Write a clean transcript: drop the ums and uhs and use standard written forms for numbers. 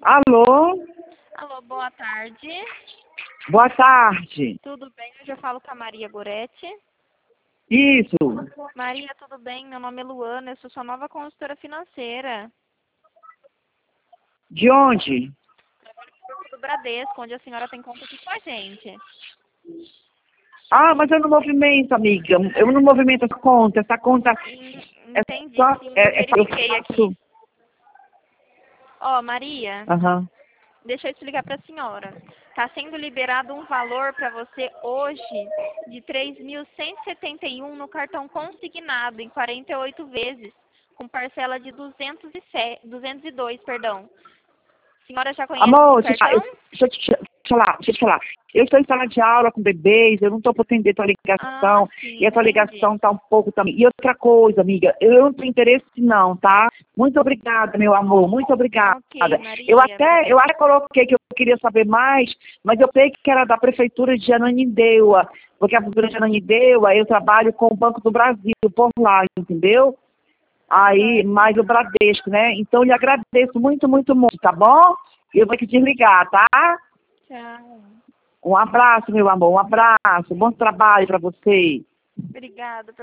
Alô? Alô, boa tarde. Boa tarde. Tudo bem? Hoje eu falo com a Maria Goretti. Isso. Maria, tudo bem? Meu nome é Luana, eu sou sua nova consultora financeira De onde? do Bradesco, onde a senhora tem conta aqui com a gente. Ah, mas eu não movimento, amiga. Eu não movimento essa conta. Essa conta é Entendi, só... sim, eu verifiquei eu aqui. faço... Ó, Maria, Aham. deixa eu explicar para a senhora. Está sendo liberado um valor para você hoje de 3.171 no cartão consignado em 48 vezes, com parcela de 202, perdão. A senhora já conhece esse Amor, cartão? deixa eu te falar. Eu estou em sala de aula com bebês, eu não estou podendo atender tua Ah, ligação, sim, e a tua entendi. ligação tá um pouco também. E outra coisa, amiga, eu não tenho interesse não, tá? Muito obrigada, meu amor, muito obrigada. Ok, Eu Maria. até coloquei que eu queria saber mais, mas eu sei que era da prefeitura de Ananindeua, porque a prefeitura de Ananindeua, eu trabalho com o Banco do Brasil, por lá, entendeu? Aí, Aham, mais o sim. Bradesco, né? Então, eu lhe agradeço muito, muito, muito, tá bom? Eu vou te desligar, tá? Tchau. Um abraço, meu amor, um abraço. Bom trabalho para você. Obrigada.